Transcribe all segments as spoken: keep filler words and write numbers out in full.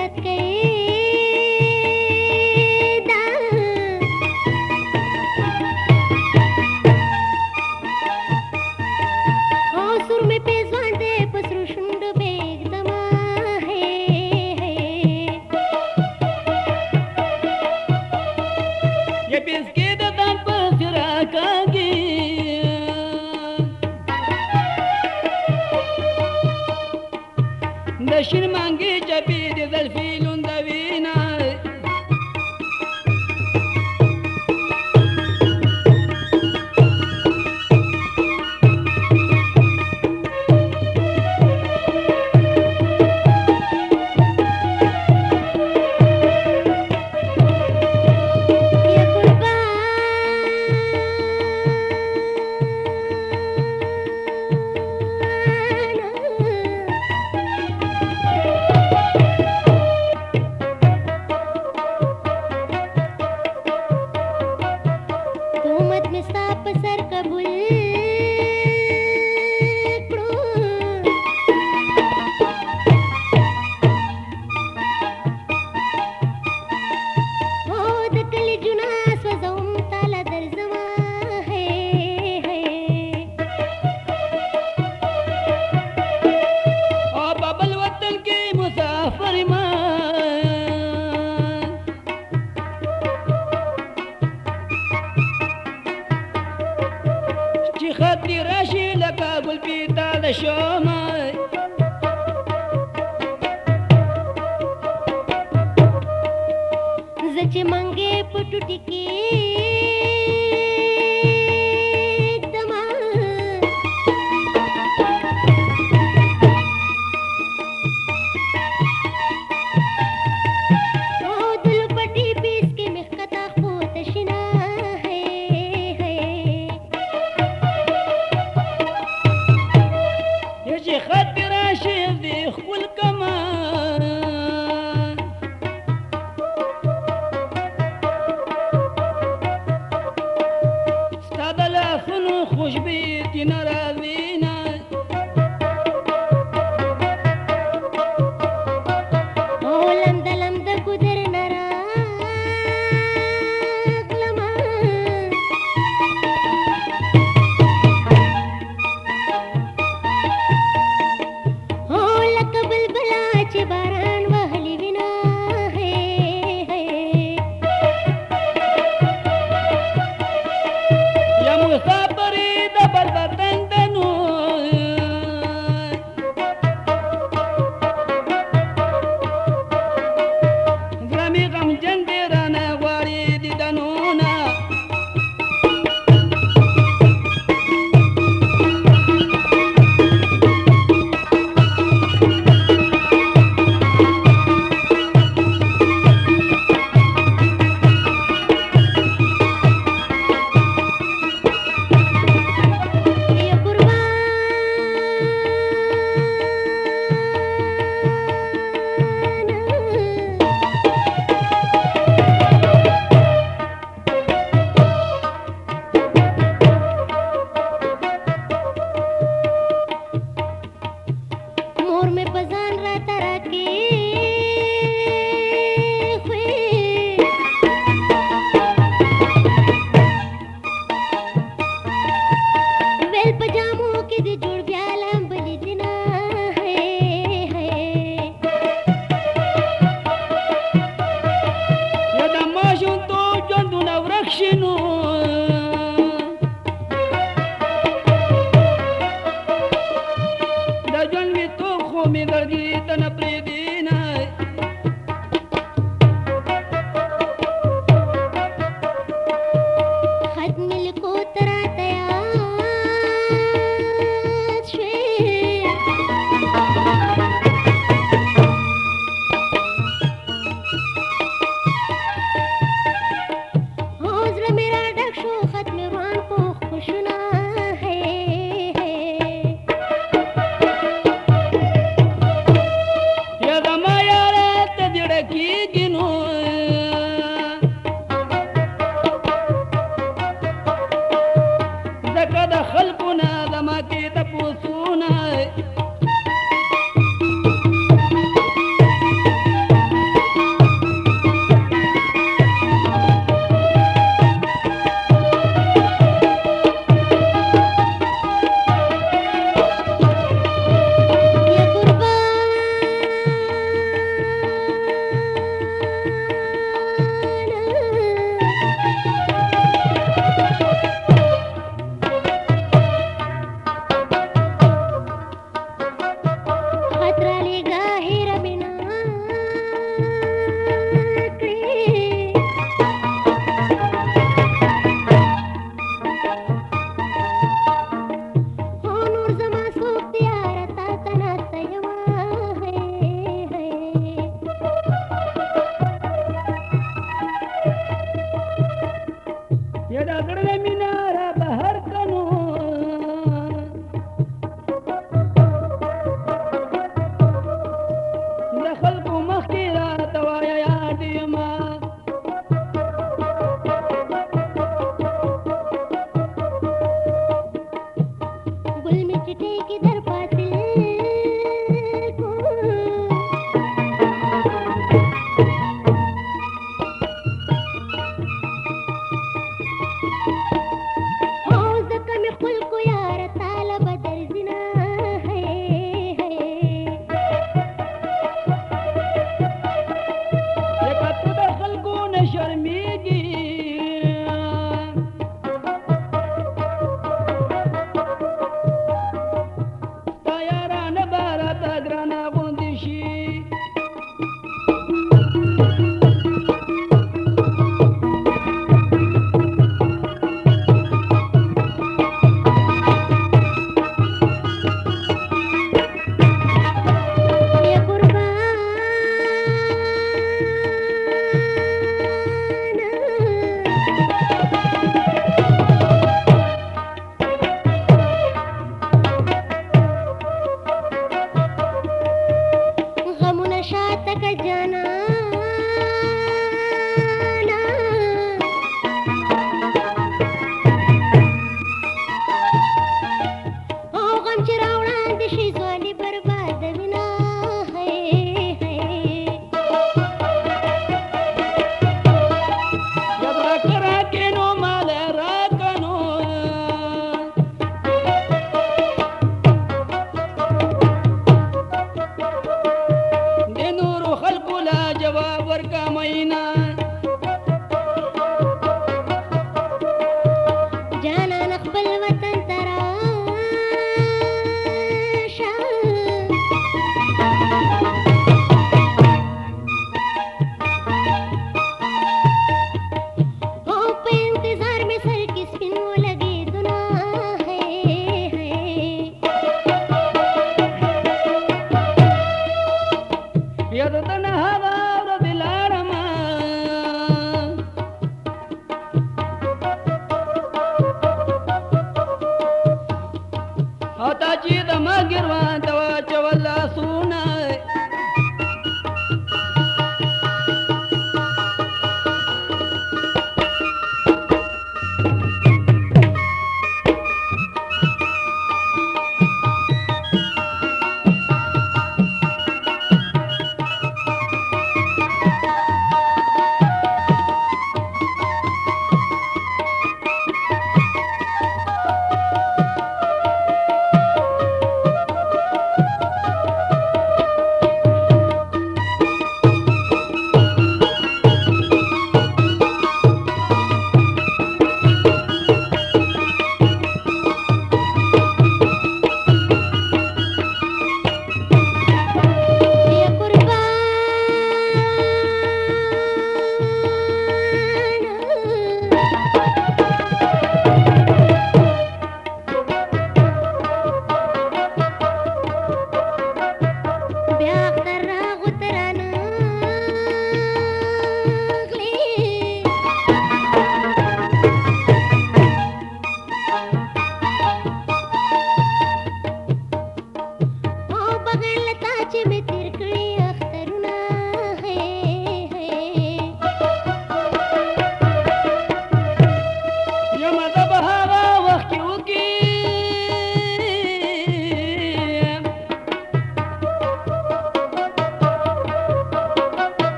شین مانګي چپی د زلفي لوندوینا خطي راشي لك ابو البيت هذا شومي زچ منګي پټو ټکی دما او دل پټي پیس کې مخکتا خو تشنا خطي راشي ذي خل كمان استاد لافن خوش بيتي نراذينا لمد لمد قدر نرا لما باران وهلی وینا ہے یا مسافری د بلبتن دنو غمی غم جن دیرانا غواری دی دنونا شنو دا جون می تو خو می دردی تن پریدینا خد مل کو ترا تیار شوی یا دما یارا د خلکو مخکې راته وایه یاد یمه ګل مې چټۍ کې در پاتې او ځکه مې خلکو یاره تاله به درځینه لکه ته د خلکو نه شرمېږي ستا یارانه به راته ګرانه غوندې شي ای قربانه غمونه شاته که جانانه او غم چې راوړاندې شي ځواني بربادوینه یاد راکه راکې نو مال راکه نو د نورو خلکو لا جواب ورکه مینا جانان خپل وطن ته راشه او په انتظار مې سر کې سپین ولګېدونه بیا د ده نه هغه ورځې لاړمه او تا چې د ما ګروان ته واچول لاسونه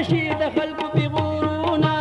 راشي د خلکو پیغورونه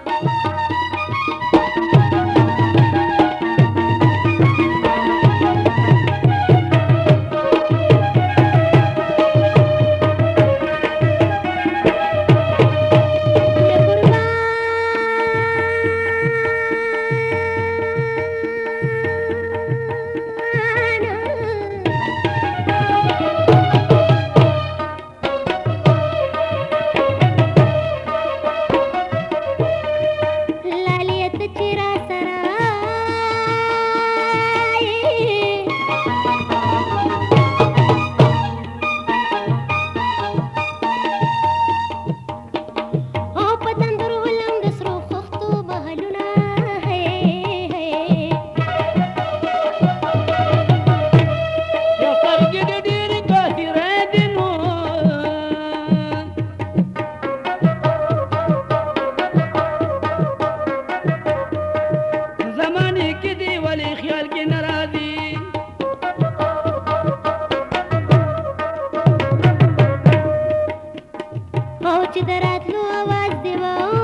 چې دراتلو आवाज دی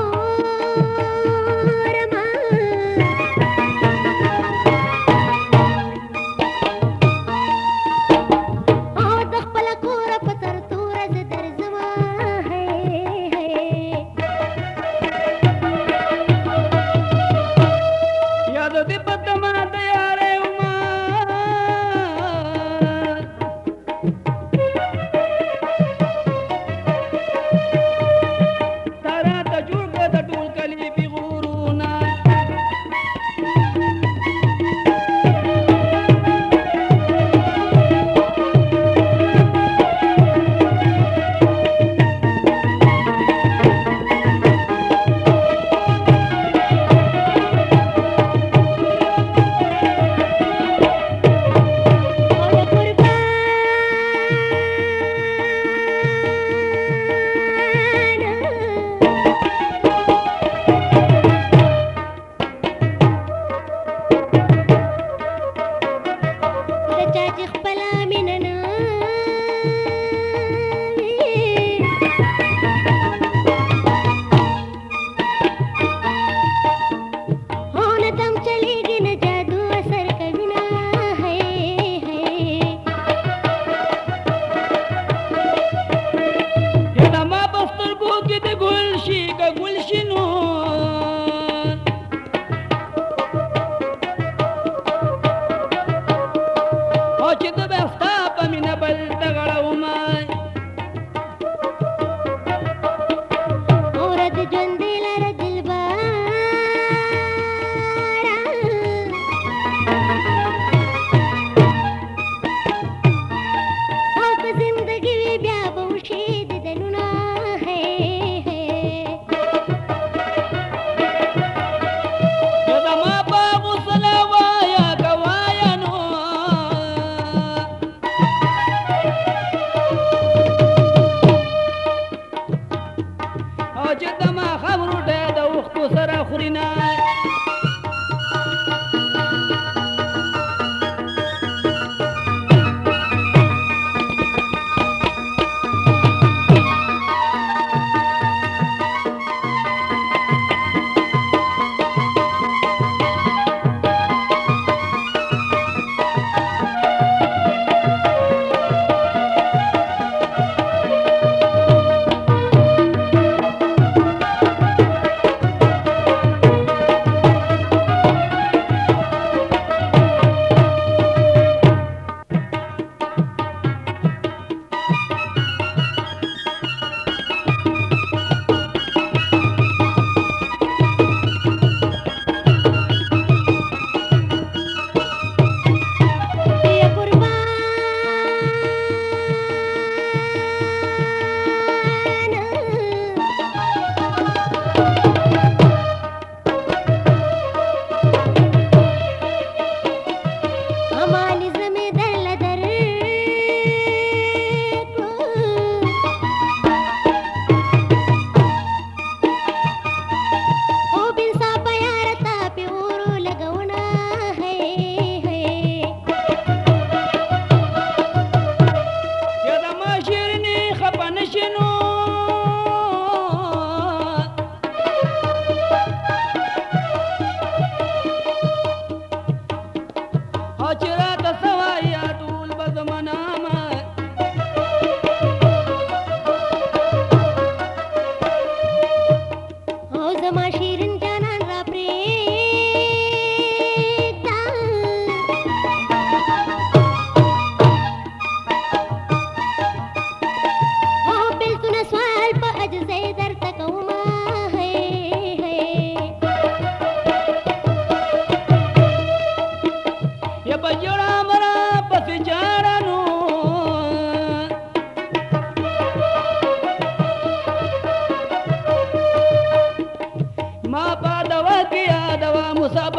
وارما او د خپل کور په تر تور ز درځما هي یاد دې پدما د یارې وما تا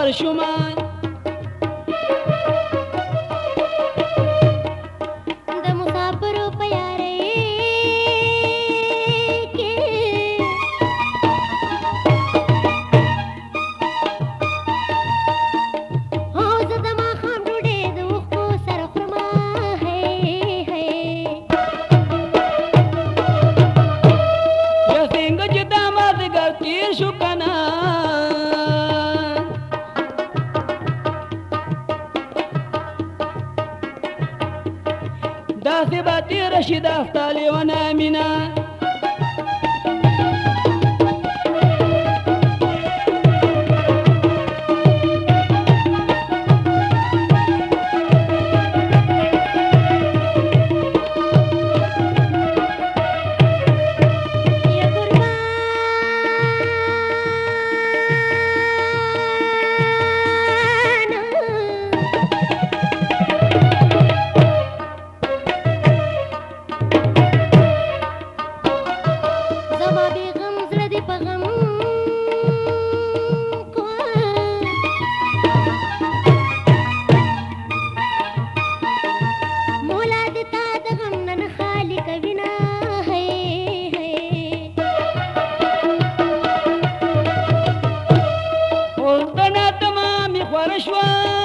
شوما د مسافرو په یارۍ کې او زه د ماښام ډوډۍ د اوښکو سره خورمه هی هی یا څنګه چې دا مازدیګر تېر شو که نه داسې به تېره شي دا ستا لیونه مینه یا قربان زما بیغم زړه دې په غم کړه. مولا دې تا د غم نه نه خالي کوي نه هی هی اوس د ناتمه مې خوره شوه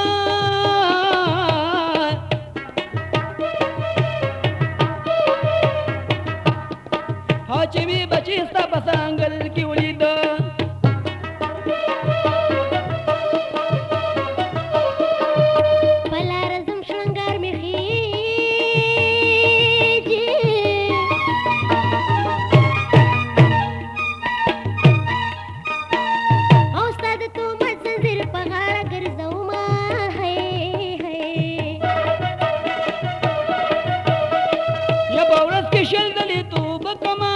ها چې مې بچي ستا په څنګل کې ولیده په لاره ځم شرنګار مې خیږي او ستا د تومت زنځیر په غاړه ګرځومه هی هی یا به ورځ کې شل ځلې توبه کړمه